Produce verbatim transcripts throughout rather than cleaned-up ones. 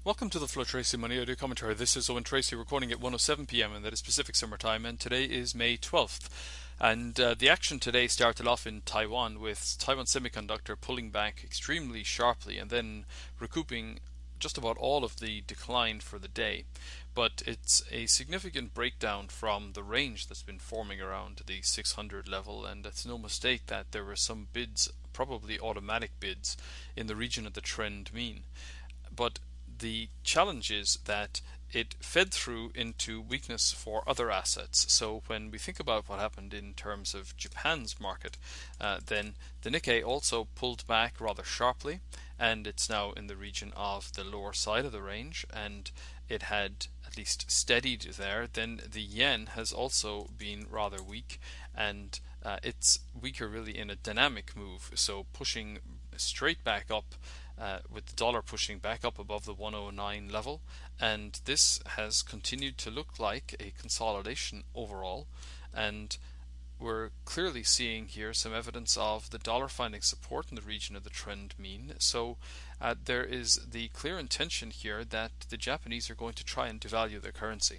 Welcome to the Flo Tracy Money Audio Commentary. This is Owen Tracy recording at one oh seven p m and that is Pacific Summer Time, and today is May twelfth. And uh, the action today started off in Taiwan with Taiwan Semiconductor pulling back extremely sharply and then recouping just about all of the decline for the day. But it's a significant breakdown from the range that's been forming around the six hundred level, and it's no mistake that there were some bids, probably automatic bids, in the region of the trend mean. But the challenge is that it fed through into weakness for other assets. So when we think about what happened in terms of Japan's market, uh, then the Nikkei also pulled back rather sharply, and it's now in the region of the lower side of the range, and it had at least steadied there. Then the yen has also been rather weak, and uh, it's weaker really in a dynamic move, so pushing straight back up, Uh, with the dollar pushing back up above the one oh nine level, and this has continued to look like a consolidation overall, and we're clearly seeing here some evidence of the dollar finding support in the region of the trend mean. So uh, there is the clear intention here that the Japanese are going to try and devalue their currency.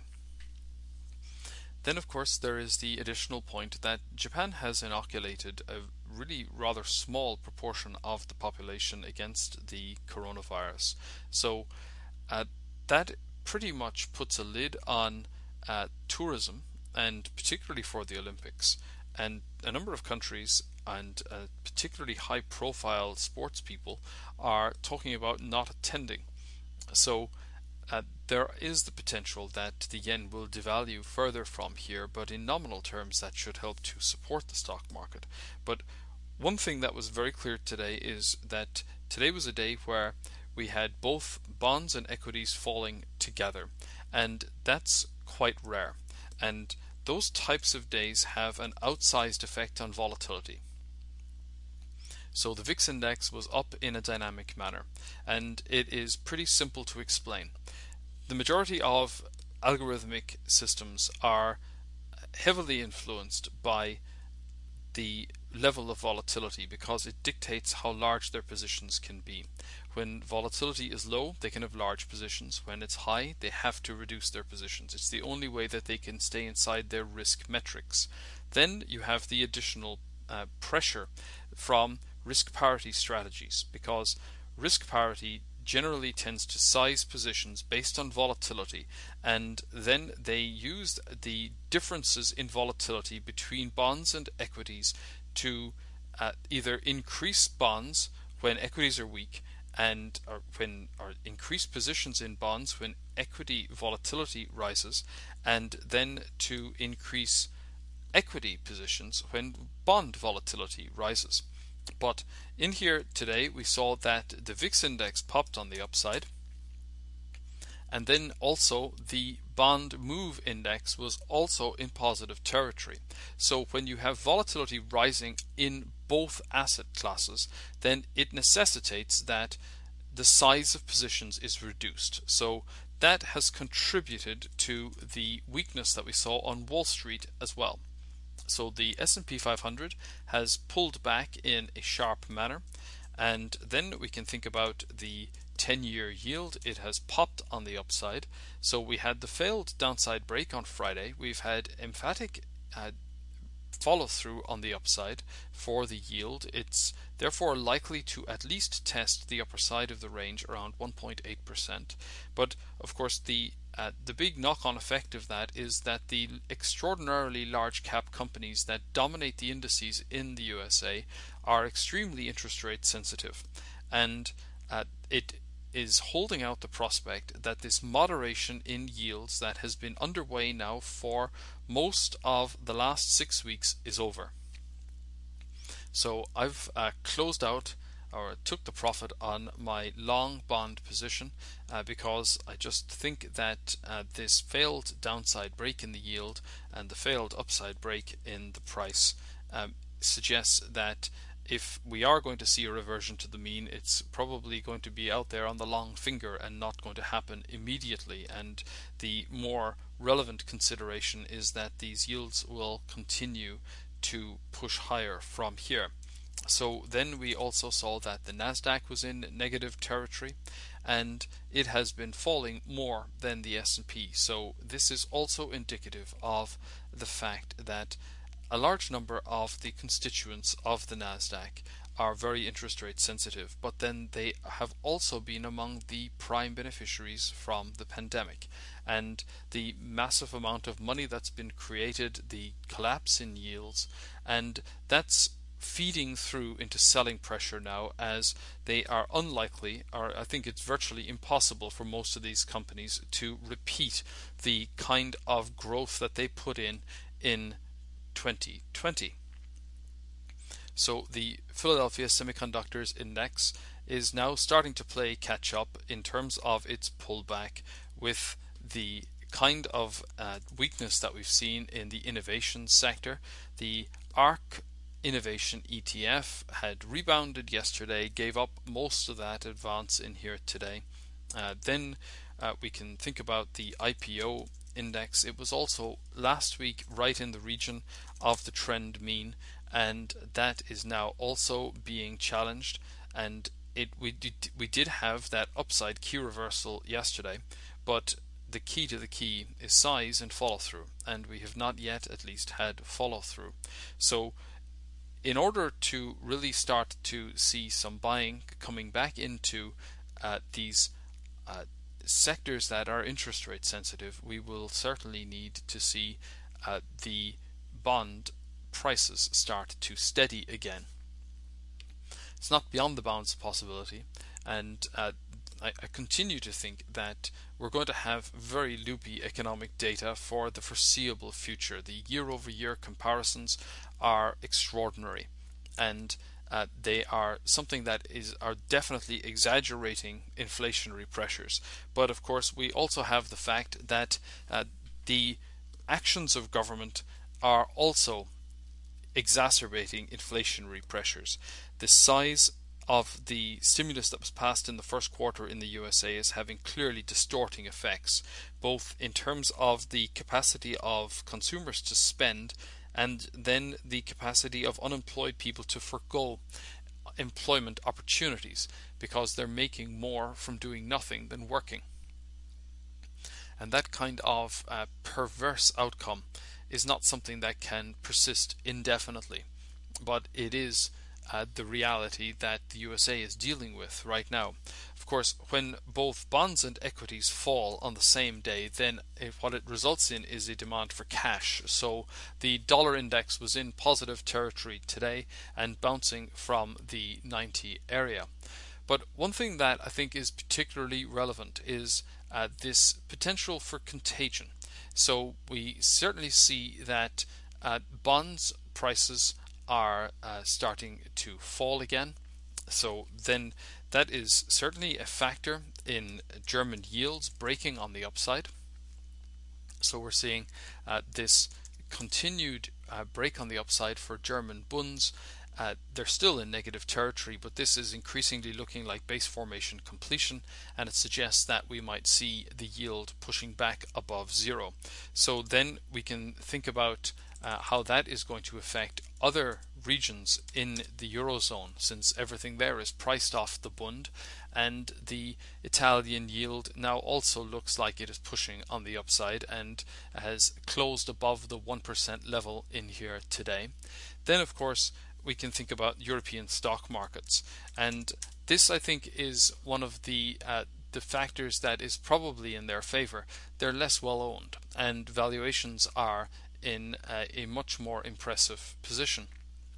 Then, of course, there is the additional point that Japan has inoculated a really rather small proportion of the population against the coronavirus. So uh, that pretty much puts a lid on uh, tourism, and particularly for the Olympics. And a number of countries, and uh, particularly high-profile sports people, are talking about not attending. So Uh, there is the potential that the yen will devalue further from here, but in nominal terms that should help to support the stock market. But one thing that was very clear today is that today was a day where we had both bonds and equities falling together, and that's quite rare. And those types of days have an outsized effect on volatility. So the V I X index was up in a dynamic manner, and it is pretty simple to explain. The majority of algorithmic systems are heavily influenced by the level of volatility because it dictates how large their positions can be. When volatility is low, they can have large positions. When it's high, they have to reduce their positions. It's the only way that they can stay inside their risk metrics. Then you have the additional uh, pressure from risk parity strategies, because risk parity generally tends to size positions based on volatility, and then they use the differences in volatility between bonds and equities to uh, either increase bonds when equities are weak, and or when or increase positions in bonds when equity volatility rises, and then to increase equity positions when bond volatility rises. But in here today we saw that the V I X index popped on the upside, and then also the bond move index was also in positive territory. So when you have volatility rising in both asset classes, then it necessitates that the size of positions is reduced. So that has contributed to the weakness that we saw on Wall Street as well. So the S and P five hundred has pulled back in a sharp manner, and then we can think about the ten-year yield. It has popped on the upside. So we had the failed downside break on Friday. We've had emphatic uh, follow through on the upside for the yield. It's therefore likely to at least test the upper side of the range around one point eight percent. But of course the Uh, the big knock-on effect of that is that the extraordinarily large cap companies that dominate the indices in the U S A are extremely interest rate sensitive, and uh, it is holding out the prospect that this moderation in yields that has been underway now for most of the last six weeks is over. So I've uh, closed out or took the profit on my long bond position uh, because I just think that uh, this failed downside break in the yield and the failed upside break in the price um, suggests that if we are going to see a reversion to the mean, it's probably going to be out there on the long finger and not going to happen immediately. And the more relevant consideration is that these yields will continue to push higher from here. So then we also saw that the Nasdaq was in negative territory, and it has been falling more than the S and P. So this is also indicative of the fact that a large number of the constituents of the Nasdaq are very interest rate sensitive, but then they have also been among the prime beneficiaries from the pandemic. And the massive amount of money that's been created, the collapse in yields, and that's feeding through into selling pressure now, as they are unlikely, or I think it's virtually impossible for most of these companies to repeat the kind of growth that they put in in twenty twenty. So the Philadelphia Semiconductors Index is now starting to play catch up in terms of its pullback with the kind of uh, weakness that we've seen in the innovation sector. The ARK Innovation E T F had rebounded yesterday, gave up most of that advance in here today. Uh, then uh, we can think about the I P O index. It was also last week right in the region of the trend mean, and that is now also being challenged. And it we did we did have that upside key reversal yesterday, but the key to the key is size and follow through, and we have not yet at least had follow through. So in order to really start to see some buying coming back into uh, these uh, sectors that are interest rate sensitive, we will certainly need to see uh, the bond prices start to steady again. It's not beyond the bounds of possibility, and uh, I, I continue to think that we're going to have very loopy economic data for the foreseeable future. The year-over-year comparisons are extraordinary, and uh, they are something that is are definitely exaggerating inflationary pressures. But of course, we also have the fact that uh, the actions of government are also exacerbating inflationary pressures. The size of the stimulus that was passed in the first quarter in the U S A is having clearly distorting effects, both in terms of the capacity of consumers to spend and then the capacity of unemployed people to forgo employment opportunities because they're making more from doing nothing than working. And that kind of uh, perverse outcome is not something that can persist indefinitely, but it is uh, the reality that the U S A is dealing with right now. Of course, when both bonds and equities fall on the same day, then if what it results in is a demand for cash. So the dollar index was in positive territory today and bouncing from the ninety area. But one thing that I think is particularly relevant is uh, this potential for contagion. So we certainly see that uh, bonds prices are uh, starting to fall again. So then that is certainly a factor in German yields breaking on the upside. So we're seeing uh, this continued uh, break on the upside for German bunds. Uh, they're still in negative territory, but this is increasingly looking like base formation completion, and it suggests that we might see the yield pushing back above zero. So then we can think about uh, how that is going to affect other regions in the Eurozone, since everything there is priced off the Bund, and the Italian yield now also looks like it is pushing on the upside and has closed above the one percent level in here today. Then of course we can think about European stock markets, and this I think is one of the uh, the factors that is probably in their favor. They're less well owned and valuations are in uh, a much more impressive position,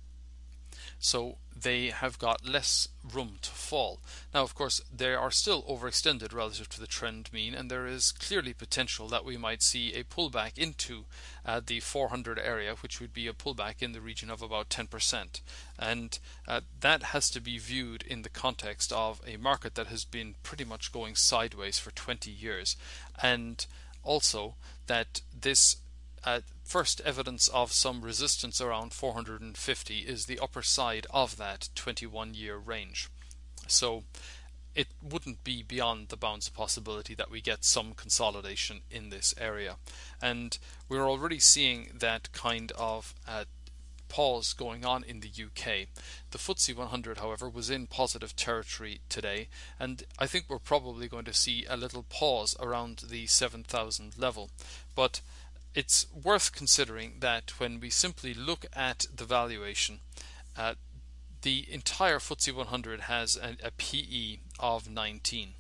so they have got less room to fall. Now of course they are still overextended relative to the trend mean, and there is clearly potential that we might see a pullback into uh, the four hundred area, which would be a pullback in the region of about ten percent, and uh, that has to be viewed in the context of a market that has been pretty much going sideways for twenty years, and also that this uh, first evidence of some resistance around four hundred fifty is the upper side of that twenty-one year range. So it wouldn't be beyond the bounds of possibility that we get some consolidation in this area, and we're already seeing that kind of uh, pause going on in the U K. The F T S E one hundred, however, was in positive territory today, and I think we're probably going to see a little pause around the seven thousand level. But it's worth considering that when we simply look at the valuation, uh, the entire F T S E one hundred has a, a P E of nineteen.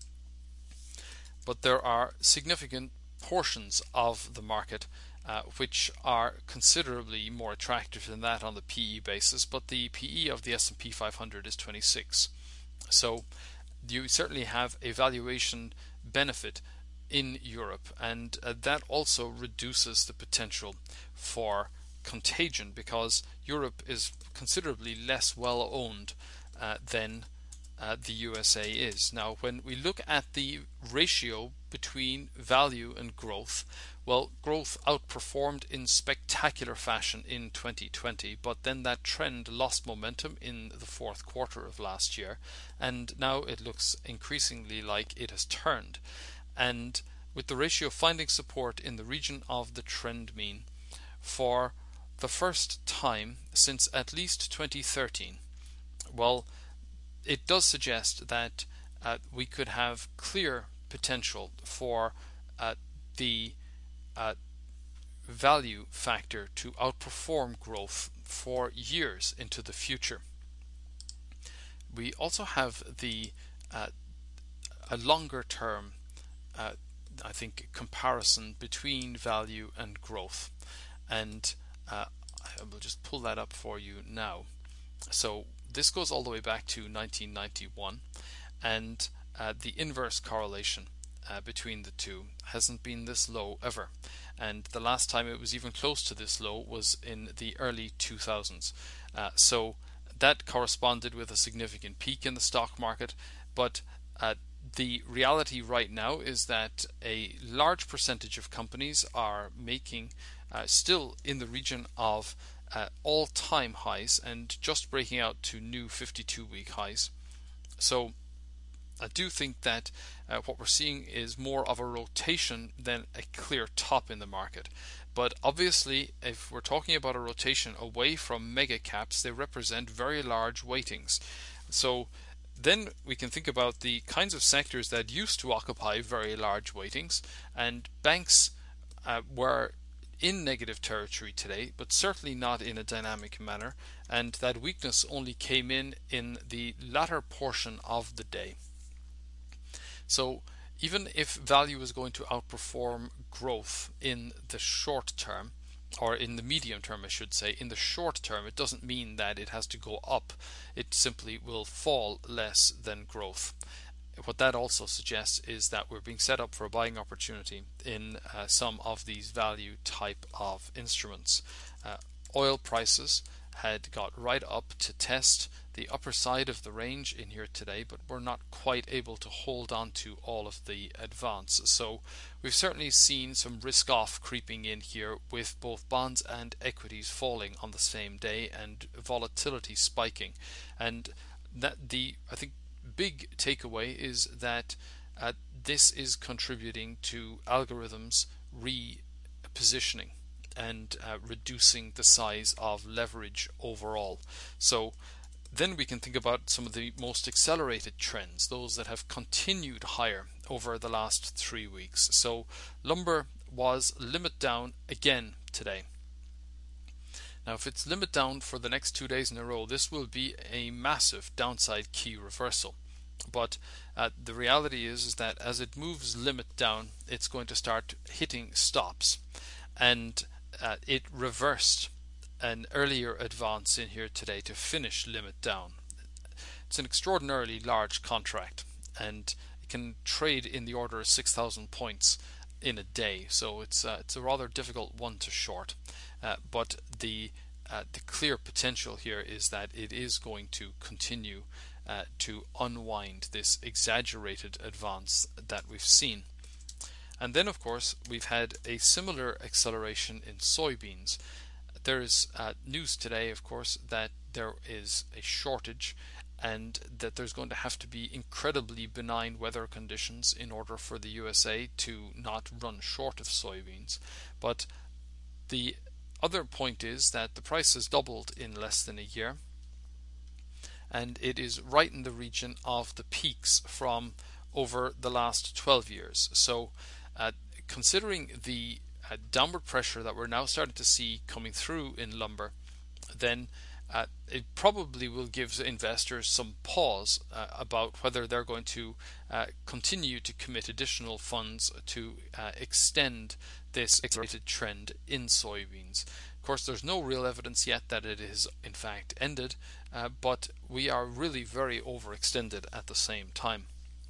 But there are significant portions of the market uh, which are considerably more attractive than that on the P E basis, but the P E of the S and P five hundred is twenty-six. So you certainly have a valuation benefit in Europe, and uh, that also reduces the potential for contagion, because Europe is considerably less well owned uh, than uh, the U S A is. Now, when we look at the ratio between value and growth, well, growth outperformed in spectacular fashion in twenty twenty, but then that trend lost momentum in the fourth quarter of last year, and now it looks increasingly like it has turned. And with the ratio finding support in the region of the trend mean for the first time since at least twenty thirteen, well, it does suggest that uh, we could have clear potential for uh, the uh, value factor to outperform growth for years into the future. We also have the uh, a longer term uh, I think comparison between value and growth, and uh, I will just pull that up for you now. So this goes all the way back to nineteen ninety-one, and uh, the inverse correlation uh, between the two hasn't been this low ever, and the last time it was even close to this low was in the early two thousands. Uh, so that corresponded with a significant peak in the stock market, but uh, the reality right now is that a large percentage of companies are making uh, still in the region of uh, all-time highs and just breaking out to new fifty-two week highs. So I do think that uh, what we're seeing is more of a rotation than a clear top in the market. But obviously, if we're talking about a rotation away from mega caps, they represent very large weightings. So then we can think about the kinds of sectors that used to occupy very large weightings, and banks uh, were in negative territory today, but certainly not in a dynamic manner, and that weakness only came in in the latter portion of the day. So even if value is going to outperform growth in the short term, or in the medium term I should say, in the short term it doesn't mean that it has to go up, it simply will fall less than growth. What that also suggests is that we're being set up for a buying opportunity in uh, some of these value type of instruments. Uh, oil prices had got right up to test the upper side of the range in here today, but we're not quite able to hold on to all of the advance. So we've certainly seen some risk off creeping in here, with both bonds and equities falling on the same day and volatility spiking. And that the I think big takeaway is that uh, this is contributing to algorithms repositioning and uh, reducing the size of leverage overall. So then we can think about some of the most accelerated trends, those that have continued higher over the last three weeks. So lumber was limit down again today. Now, if it's limit down for the next two days in a row, this will be a massive downside key reversal. But uh, the reality is, is that as it moves limit down, it's going to start hitting stops. And uh, it reversed an earlier advance in here today to finish limit down. It's an extraordinarily large contract, and it can trade in the order of six thousand points in a day. So it's uh, it's a rather difficult one to short. Uh, but the uh, the clear potential here is that it is going to continue uh, to unwind this exaggerated advance that we've seen. And then, of course, we've had a similar acceleration in soybeans. There is uh, news today, of course, that there is a shortage and that there's going to have to be incredibly benign weather conditions in order for the U S A to not run short of soybeans. But the other point is that the price has doubled in less than a year, and it is right in the region of the peaks from over the last twelve years. So uh, considering the uh, downward pressure that we're now starting to see coming through in lumber, then uh, it probably will give investors some pause uh, about whether they're going to uh, continue to commit additional funds to uh, extend this accelerated trend in soybeans. Of course, there's no real evidence yet that it is in fact ended, uh, but we are really very overextended at the same time.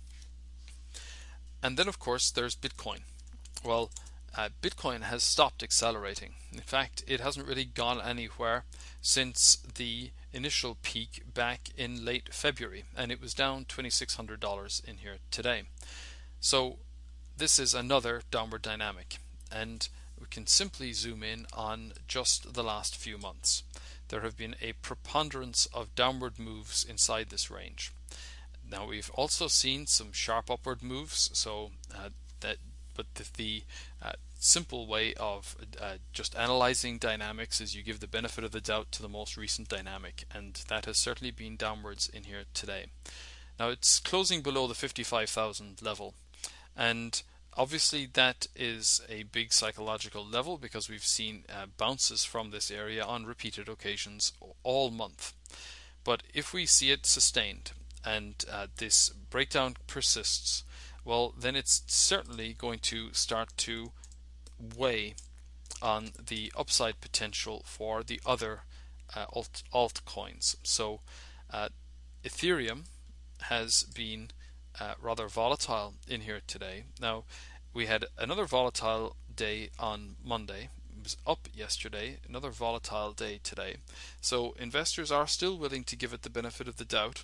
And then, of course, there's Bitcoin. Well, uh, Bitcoin has stopped accelerating. In fact, it hasn't really gone anywhere since the initial peak back in late February, and it was down twenty-six hundred dollars in here today. So this is another downward dynamic, and we can simply zoom in on just the last few months. There have been a preponderance of downward moves inside this range. Now, we've also seen some sharp upward moves, so uh, that but the, the uh, simple way of uh, just analyzing dynamics is you give the benefit of the doubt to the most recent dynamic, and that has certainly been downwards in here today. Now, it's closing below the fifty-five thousand level, and obviously that is a big psychological level because we've seen uh, bounces from this area on repeated occasions all month. But if we see it sustained and uh, this breakdown persists, well, then it's certainly going to start to weigh on the upside potential for the other uh, alt altcoins. So uh, Ethereum has been uh, rather volatile in here today. Now, we had another volatile day on Monday. It was up yesterday, another volatile day today. So investors are still willing to give it the benefit of the doubt,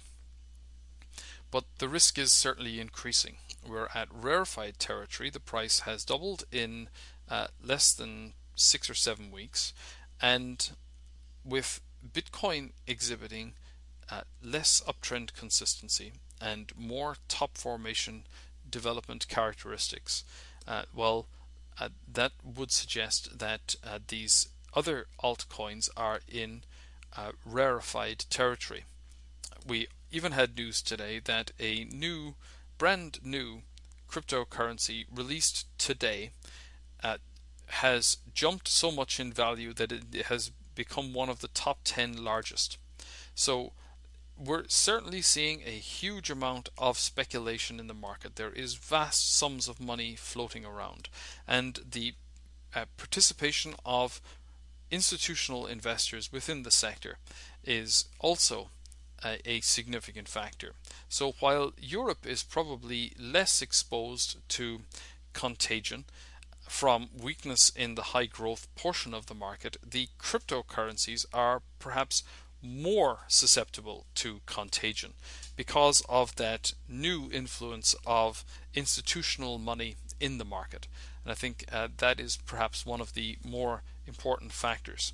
but the risk is certainly increasing. We're at rarefied territory. The price has doubled in uh, less than six or seven weeks, and with Bitcoin exhibiting uh, less uptrend consistency and more top formation development characteristics, uh, well, uh, that would suggest that uh, these other altcoins are in uh, rarefied territory. We even had news today that a new, brand new cryptocurrency released today uh, has jumped so much in value that it has become one of the top ten largest. So we're certainly seeing a huge amount of speculation in the market. There is vast sums of money floating around, and the uh, participation of institutional investors within the sector is also a, a significant factor. So while Europe is probably less exposed to contagion from weakness in the high growth portion of the market, the cryptocurrencies are perhaps more susceptible to contagion because of that new influence of institutional money in the market. And I think uh, that is perhaps one of the more important factors.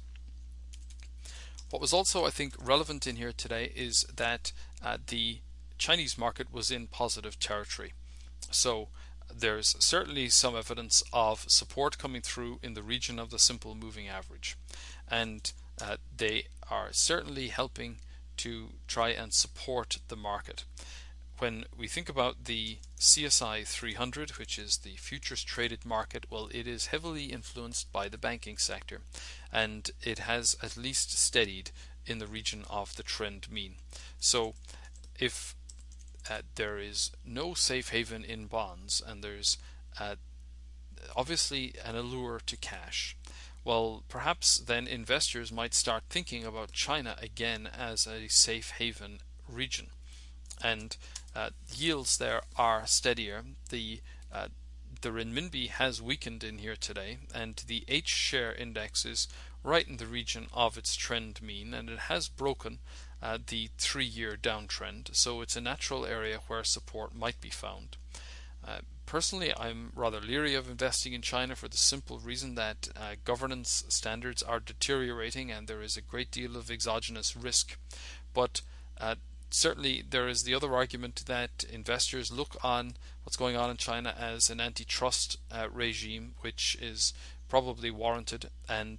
What was also, I think, relevant in here today is that uh, the Chinese market was in positive territory. So there's certainly some evidence of support coming through in the region of the simple moving average, and uh, they are certainly helping to try and support the market. When we think about the C S I three hundred, which is the futures traded market, well, it is heavily influenced by the banking sector, and it has at least steadied in the region of the trend mean. So if uh, there is no safe haven in bonds, and there's uh, obviously an allure to cash, well, perhaps then investors might start thinking about China again as a safe haven region. And uh, yields there are steadier. The uh, the renminbi has weakened in here today, and the H share index is right in the region of its trend mean, and it has broken uh, the three-year downtrend. So it's a natural area where support might be found. Uh, personally, I'm rather leery of investing in China for the simple reason that uh, governance standards are deteriorating, and there is a great deal of exogenous risk. But uh, certainly there is the other argument that investors look on what's going on in China as an antitrust uh, regime, which is probably warranted, and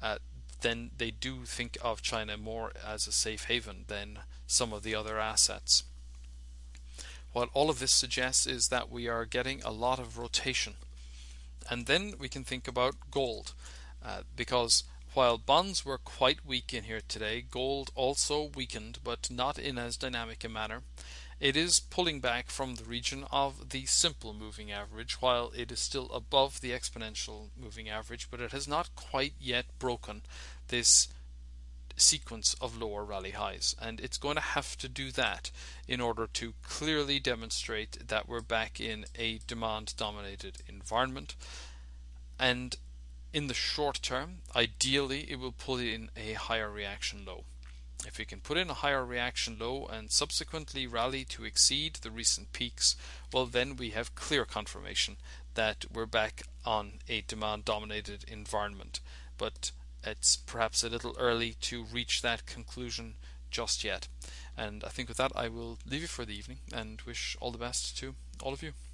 uh, then they do think of China more as a safe haven than some of the other assets. What all of this suggests is that we are getting a lot of rotation. And then we can think about gold, uh, because while bonds were quite weak in here today, gold also weakened, but not in as dynamic a manner. It is pulling back from the region of the simple moving average, while it is still above the exponential moving average, but it has not quite yet broken this sequence of lower rally highs, and it's going to have to do that in order to clearly demonstrate that we're back in a demand dominated environment. And in the short term, ideally it will pull in a higher reaction low. If we can put in a higher reaction low and subsequently rally to exceed the recent peaks, well, then we have clear confirmation that we're back on a demand dominated environment. But it's perhaps a little early to reach that conclusion just yet. And I think with that I will leave you for the evening and wish all the best to all of you.